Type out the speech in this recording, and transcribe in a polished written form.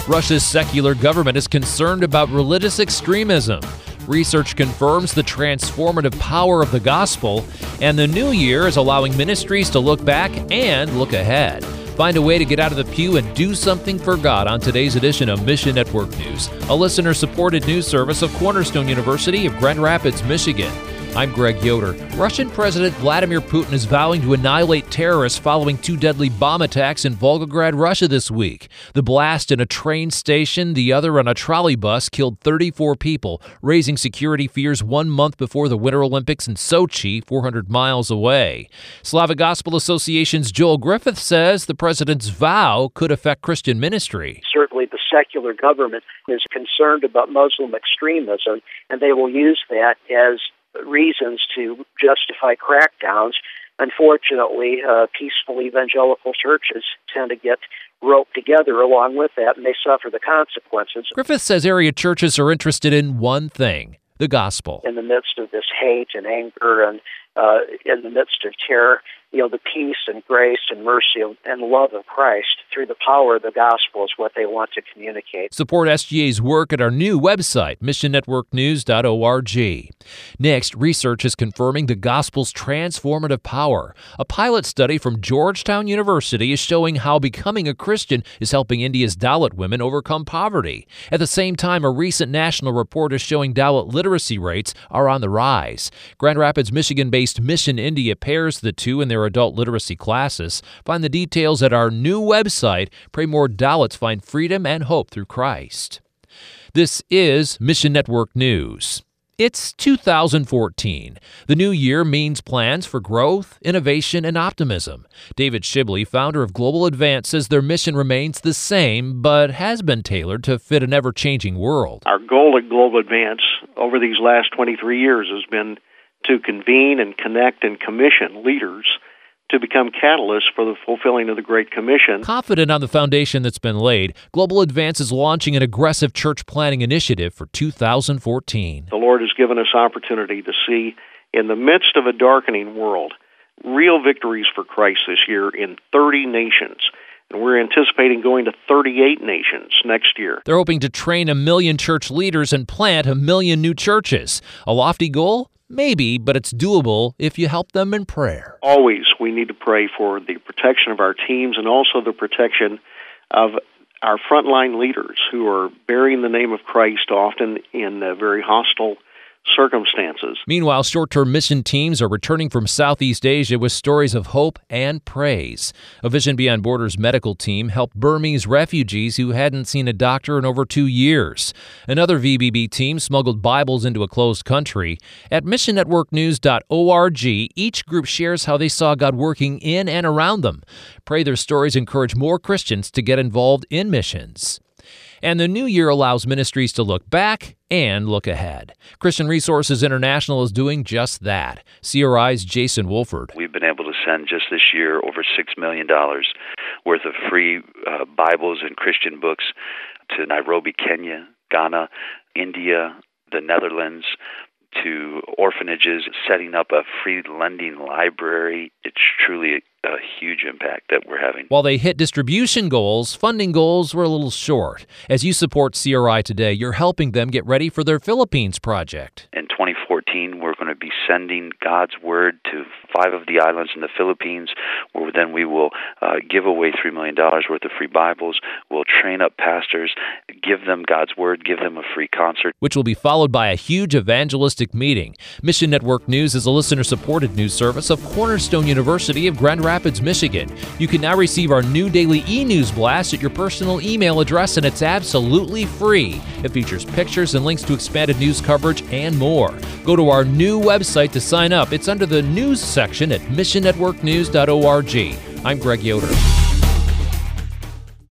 Russia's secular government is concerned about religious extremism. Research confirms the transformative power of the gospel, and the new year is allowing ministries to look back and look ahead. Find a way to get out of the pew and do something for God on today's edition of Mission Network News, a listener-supported news service of Cornerstone University of Grand Rapids, Michigan. I'm Greg Yoder. Russian President Vladimir Putin is vowing to annihilate terrorists following 2 deadly bomb attacks in Volgograd, Russia this week. The blast in a train station, the other on a trolley bus, killed 34 people, raising security fears 1 month before the Winter Olympics in Sochi, 400 miles away. Slavic Gospel Association's Joel Griffith says the president's vow could affect Christian ministry. Certainly the secular government is concerned about Muslim extremism, and they will use that as reasons to justify crackdowns. Unfortunately, peaceful evangelical churches tend to get roped together along with that, and they suffer the consequences. Griffith says area churches are interested in one thing: the gospel. In the midst of this hate and anger and in the midst of terror, the peace and grace and mercy and love of Christ through the power of the gospel is what they want to communicate. Support SGA's work at our new website, missionnetworknews.org. Next, research is confirming the gospel's transformative power. A pilot study from Georgetown University is showing how becoming a Christian is helping India's Dalit women overcome poverty. At the same time, a recent national report is showing Dalit literacy rates are on the rise. Grand Rapids, Michigan-based Mission India pairs the two in their adult literacy classes. Find the details at our new website. Pray more Dalits find freedom and hope through Christ. This is Mission Network News. It's 2014. The new year means plans for growth, innovation, and optimism. David Shibley, founder of Global Advance, says their mission remains the same, but has been tailored to fit an ever-changing world. Our goal at Global Advance over these last 23 years has been to convene and connect and commission leaders to become catalysts for the fulfilling of the Great Commission. Confident on the foundation that's been laid, Global Advance is launching an aggressive church planning initiative for 2014. The Lord has given us opportunity to see, in the midst of a darkening world, real victories for Christ this year in 30 nations. And we're anticipating going to 38 nations next year. They're hoping to train 1 million church leaders and plant 1 million new churches. A lofty goal? Maybe, but it's doable if you help them in prayer. Always we need to pray for the protection of our teams and also the protection of our frontline leaders who are bearing the name of Christ, often in very hostile circumstances. Meanwhile, short-term mission teams are returning from Southeast Asia with stories of hope and praise. A Vision Beyond Borders medical team helped Burmese refugees who hadn't seen a doctor in over 2 years. Another VBB team smuggled Bibles into a closed country. At missionnetworknews.org, each group shares how they saw God working in and around them. Pray their stories encourage more Christians to get involved in missions. And the new year allows ministries to look back and look ahead. Christian Resources International is doing just that. CRI's Jason Wolford. We've been able to send just this year over $6 million worth of free Bibles and Christian books to Nairobi, Kenya, Ghana, India, the Netherlands, to orphanages, setting up a free lending library. It's truly a huge impact that we're having. While they hit distribution goals, funding goals were a little short. As you support CRI today, you're helping them get ready for their Philippines project. In 2014, we're going to be sending God's Word to 5 of the islands in the Philippines, where then we will give away $3 million worth of free Bibles. We'll train up pastors, give them God's Word, give them a free concert, which will be followed by a huge evangelistic meeting. Mission Network News is a listener-supported news service of Cornerstone University of Grand Rapids, Michigan. You can now receive our new daily e-news blast at your personal email address, and it's absolutely free. It features pictures and links to expanded news coverage and more. Go to our new website to sign up. It's under the news section at missionnetworknews.org. I'm Greg Yoder.